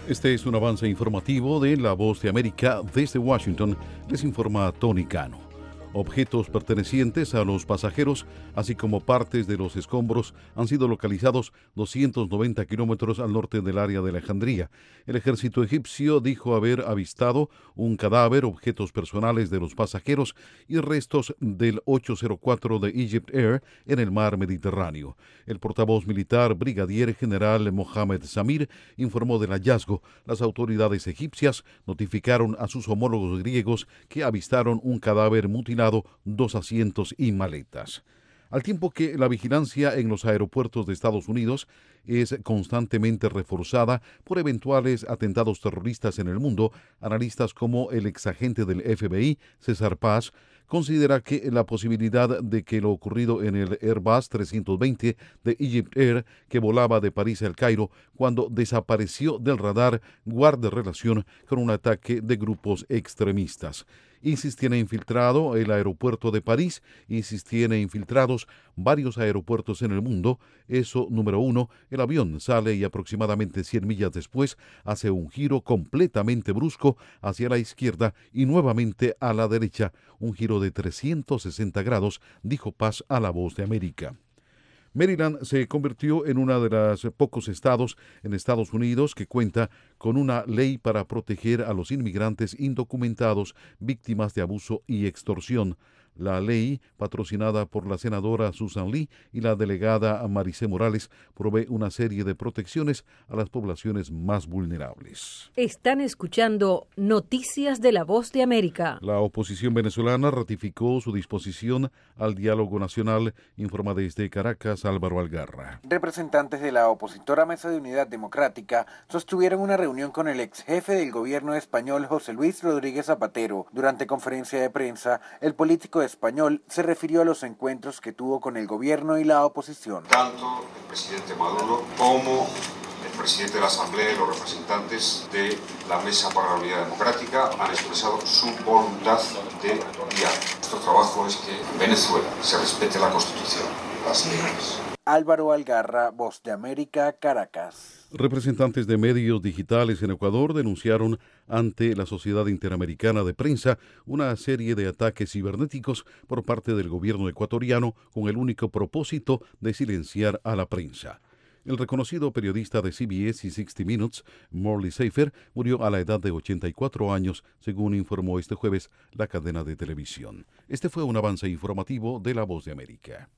Este es un avance informativo de La Voz de América. Desde Washington les informa Tony Cano. Objetos pertenecientes a los pasajeros, así como partes de los escombros, han sido localizados 290 kilómetros al norte del área de Alejandría. El ejército egipcio dijo haber avistado un cadáver, objetos personales de los pasajeros y restos del 804 de Egypt Air en el mar Mediterráneo. El portavoz militar brigadier general Mohamed Samir informó del hallazgo. Las autoridades egipcias notificaron a sus homólogos griegos que avistaron un cadáver mutilado, 2 asientos y maletas. Al tiempo que la vigilancia en los aeropuertos de Estados Unidos es constantemente reforzada por eventuales atentados terroristas en el mundo, analistas como el exagente del FBI, César Paz, considera que la posibilidad de que lo ocurrido en el Airbus 320 de Egypt Air, que volaba de París a El Cairo, cuando desapareció del radar, guarde relación con un ataque de grupos extremistas. ISIS tiene infiltrado el aeropuerto de París, ISIS tiene infiltrados varios aeropuertos en el mundo. Eso, número uno, el avión sale y aproximadamente 100 millas después hace un giro completamente brusco hacia la izquierda y nuevamente a la derecha, un giro de 360 grados, dijo Paz a La Voz de América. Maryland se convirtió en uno de los pocos estados en Estados Unidos que cuenta con una ley para proteger a los inmigrantes indocumentados víctimas de abuso y extorsión. La ley, patrocinada por la senadora Susan Lee y la delegada Maricé Morales, provee una serie de protecciones a las poblaciones más vulnerables. Están escuchando Noticias de La Voz de América. La oposición venezolana ratificó su disposición al diálogo nacional, informa desde Caracas Álvaro Algarra. Representantes de la opositora Mesa de Unidad Democrática sostuvieron una reunión con el ex jefe del gobierno español José Luis Rodríguez Zapatero. Durante conferencia de prensa, el político español se refirió a los encuentros que tuvo con el gobierno y la oposición. Tanto el presidente Maduro como el presidente de la Asamblea y los representantes de la Mesa para la Unidad Democrática han expresado su voluntad de diálogo. Nuestro trabajo es que en Venezuela se respete la Constitución, las leyes. Álvaro Algarra, Voz de América, Caracas. Representantes de medios digitales en Ecuador denunciaron ante la Sociedad Interamericana de Prensa una serie de ataques cibernéticos por parte del gobierno ecuatoriano con el único propósito de silenciar a la prensa. El reconocido periodista de CBS y 60 Minutes, Morley Safer, murió a la edad de 84 años, según informó este jueves la cadena de televisión. Este fue un avance informativo de La Voz de América.